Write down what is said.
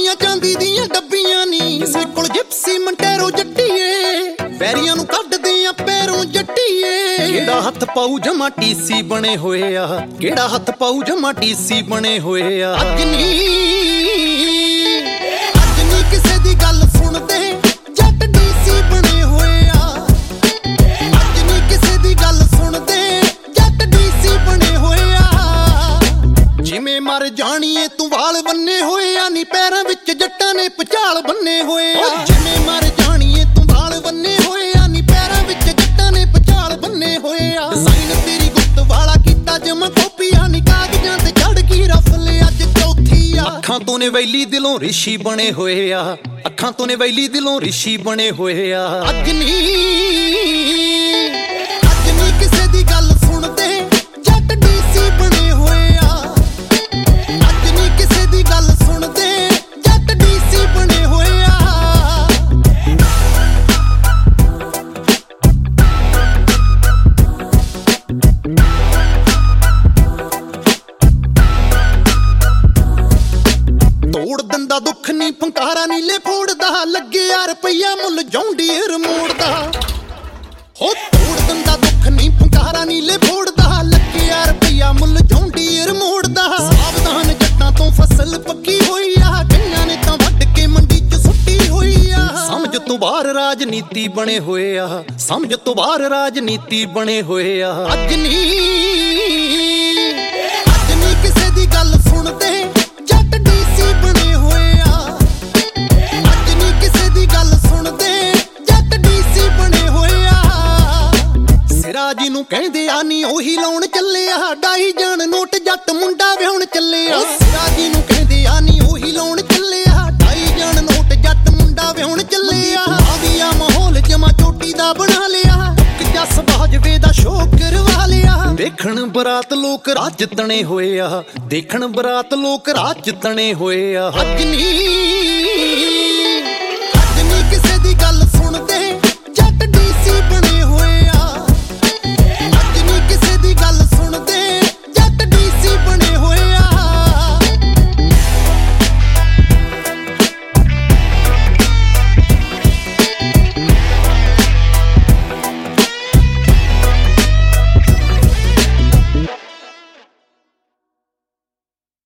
ਦੀਆਂ ਚਾਂਦੀ ਦੀਆਂ ਡੱਬੀਆਂ ਨੀ ਕਿਸੇ ਕੋਲ ਜਿਪਸੀ ਮੰਟੇਰੋ ਜੱਟੀਏ ਵੈਰੀਆਂ ਨੂੰ ਕੱਢਦੇ ਆ ਪੈਰੋਂ ਜੱਟੀਏ ਕਿਹੜਾ ਹੱਥ ਪਾਉ ਜਮਾ ਟੀਸੀ ਬਣੇ ਹੋਏ ਆ ਕਿਹੜਾ ਹੱਥ ਪਾਉ ਜਮਾ ਟੀਸੀ ਬਣੇ ਹੋਏ ਆ ਅੱਜ ਨੀ ਕਿਸੇ ਦੀ ਗੱਲ ਸੁਣਦੇ ਜੱਟ ਡੀਸੀ ਬਣੇ ਹੋਏ ਆ ਅੱਜ ਨੀ ਕਿਸੇ ਦੀ ਗੱਲ ਸੁਣਦੇ ਜੱਟ ਡੀਸੀ ਬਣੇ ਹੋਏ ਆ ਜਿਵੇਂ ਮਰ ਜਾਣੀਏ ਤੂੰ ਵਾਲ ਬੰਨੇ ਹੋਏ ਆ ਨੀ ਪੈਰਾਂ ਵਿੱਚ ਜੱਟਾਂ ਨੇ ਪਚਾਲ ਬੰਨੇ ਹੋਏ ਆ ਜਿਵੇਂ ਮਰ ਜਾਣੀਏ ਤੂੰ ਵਾਲ ਬੰਨੇ ਹੋਏ ਆ ਨੀ ਪੈਰਾਂ ਵਿੱਚ ਜੱਟਾਂ ਨੇ ਪਚਾਲ ਬੰਨੇ ਹੋਏ ਆ ਡਿਜ਼ਾਈਨ ਤੇਰੀ ਗੁੱਤ ਵਾਲਾ ਕੀਤਾ ਜਮਾ ਕਾਪੀਆਂ ਨੀ ਕਾਗਜ਼ਾਂ ਤੇ ਚੜ ਗਈ ਰਫਲ ਅੱਜ ਚੌਥੀ ਆ ਅੱਖਾਂ ਤੋਂ ਨੇ ਵੈਲੀ ਦਿਲੋਂ ਰਿਸ਼ੀ ਬਣੇ ਹੋਏ ਆ ਅੱਖਾਂ ਤੋਂ ਨੇ ਵੈਲੀ ਦਿਲੋਂ ਰਿਸ਼ੀ ਬਣੇ ਹੋਏ ਆ ਅੱਜ ਨੀ ਕਿਸੇ ਦੀ ਗੱਲ ਸੁਣਦੇ ਜੱਟ ਡੀਸੀ ਬਣੇ ਹੋਏ ਆ ਅੱਜ ਨੀ ਕਿਸੇ ਦੀ ਗੱਲ ਸੁਣਦੇ ਜੱਟ ਡੀਸੀ ਬਣੇ ਹੋਏ ਆ ਤੋੜ ਦਿੰਦਾ ਦੁੱਖ ਨੀ ਫੰਕਾਰਾ ਨੀਲੇ ਫੋੜਦਾ ਲੱਗਿਆ ਰੁਪਈਆ ਮੁੱਲ ਜੌਂਡੀਰ ਮੋੜਦਾ ਹੋ ਤੋੜ ਦਿੰਦਾ ਦੁੱਖ ਨੀ ਫੰਕਾਰਾ ਨੀਲੇ ਫੋੜਦਾ ਲੱਗਿਆ ਰੁਪਈਆ ਮੁੱਲ ਜੌਂਡੀਰ ਮੋੜਦਾ ਸਾਵਧਾਨ ਜੱਟਾਂ ਤੋਂ ਫਸਲ ਪੱਕੀ ਹੋਈ ਆ ਕਈਆਂ ਨੇ ਤਾਂ ਵੱਢ ਕੇ ਮੰਡੀ 'ਚ ਸੁੱਟੀ ਹੋਈ ਆ ਸਮਝ ਤੋਂ ਬਾਹਰ ਰਾਜਨੀਤੀ ਬਣੇ ਹੋਏ ਆ ਸਮਝ ਤੋਂ ਬਾਹਰ ਰਾਜਨੀਤੀ ਬਣੇ ਹੋਏ ਆ ਅੱਜ ਨੀ ਕਿਸੇ ਦੀ ਗੱਲ ਸੁਣਦੇ ਜੱਟ ਡੀਸੀ ਬਣੇ ਹੋਏ ਆ ਅੱਜ ਨੀ ਕਿਸੇ ਦੀ ਗੱਲ ਸੁਣਦੇ ਜੱਟ ਡੀਸੀ ਬਣੇ ਹੋਏ ਆ ਸਿਰਾ ਜੀ ਨੂੰ ਕਹਿੰਦੇ ਆ ਨੀ ਉਹੀ ਲਾਉਣ ਚੱਲਿਆ ਡਾਈ ਜਾਣ ਨੋਟ ਜੱਟ ਮੁੰਡਾ ਵਿਆਹੁਣ ਚੱਲਿਆ ਸਿਰਾ ਜੀ ਨੂੰ ਕਹਿੰਦੇ ਆ ਨੀ ਉਹੀ ਲਾਉਣ ਚੱਲਿਆ ਡਾਈ ਜਾਣ ਨੋਟ ਜੱਟ ਮੁੰਡਾ ਵਿਆਹੁਣ ਚੱਲਿਆ ਆਵੀਆ ਮਾਹੌਲ ਜਮਾ ਚੋਟੀ ਦਾ ਬਣਾ ਲਿਆ ਜੱਸ ਬਾਜਵੇ ਦਾ ਸ਼ੋਅ ਕਰਵਾ ਲਿਆ ਦੇਖਣ ਬਰਾਤ ਲੋਕ ਰਾਜ ਤਣੇ ਹੋਏ ਆ ਦੇਖਣ ਬਰਾਤ ਲੋਕ ਰਾਜ ਤਣੇ ਹੋਏ ਆ ਅੱਜ ਨੀ ਕਿਸੇ ਦੀ ਗੱਲ